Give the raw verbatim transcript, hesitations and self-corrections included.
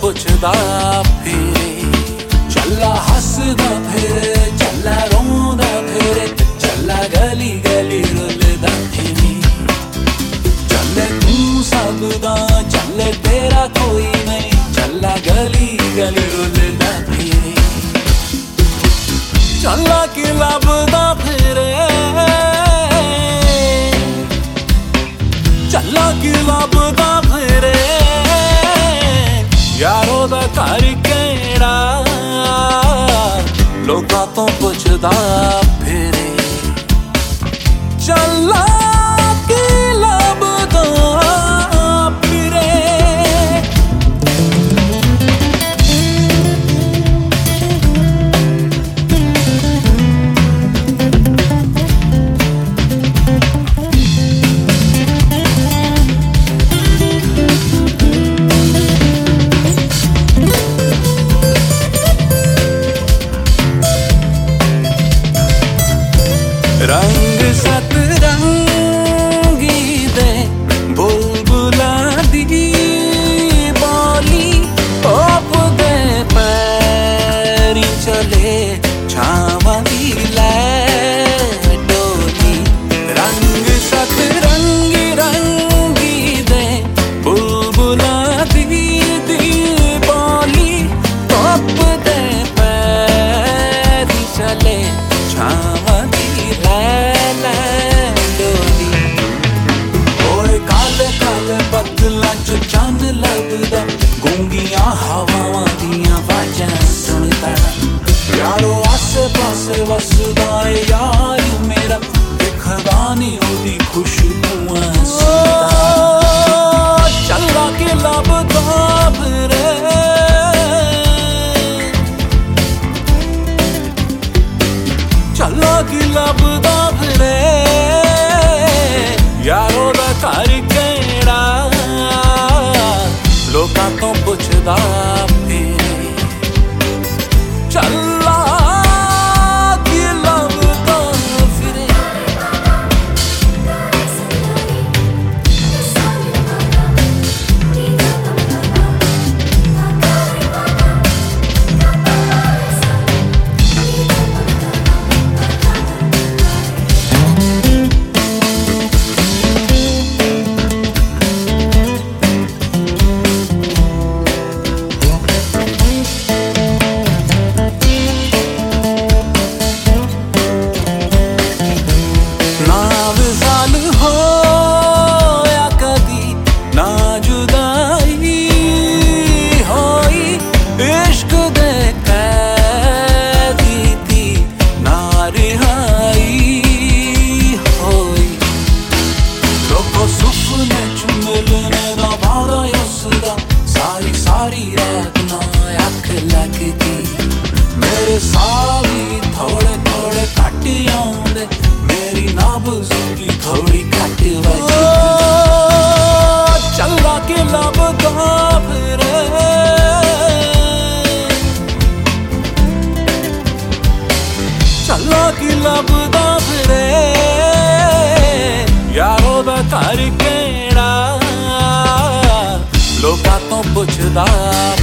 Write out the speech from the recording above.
पुछदा फिरे, चला हसदा फिरे, चला रोंदा फिरे, चला गली गली रुलदा फिरे। चले तू सबदा, चले तेरा कोई नहीं, चला गली गली रुलदा फिरे। चला कि लभदा फिरे, चला कि लभदा फिरे, यारो दा घर केड़ा, लोकां तो पुछदा फिरे। चला कि लभदा फिरे। रंग सतरंगी दे बुलबुला दी बोली, ओप दे पैरी चले छावां दी लै डोली। रंग सतरंगी रंगी दे बुलबुला दी दी बोली, ओप दे पैरी चले छावां बदलां च चंद लगदा, गूंगियां हवावां दियां वाजां सुनदा। यारो आसे पासे वसदा ए यार मेरा, दिखदा नी ओदी खुशबूआं सुनदा। चला कि लभदा फिरे, चला कि लभदा फिरे, यारो दा घर केड़ा, लोकां तो पुछदा फिरे। चला कि लभदा फिरे। सारी सारी रात ना अख लगदी, मेरे साह भी थोड़े थोड़े घट आउंदे, मेरी नब्ज़ भी थोड़ी घट वजदी। चला कि लभदा फिरे, चला कि लभदा फिरे, यारो दा घर केड़ा, लोकां तो पुछदा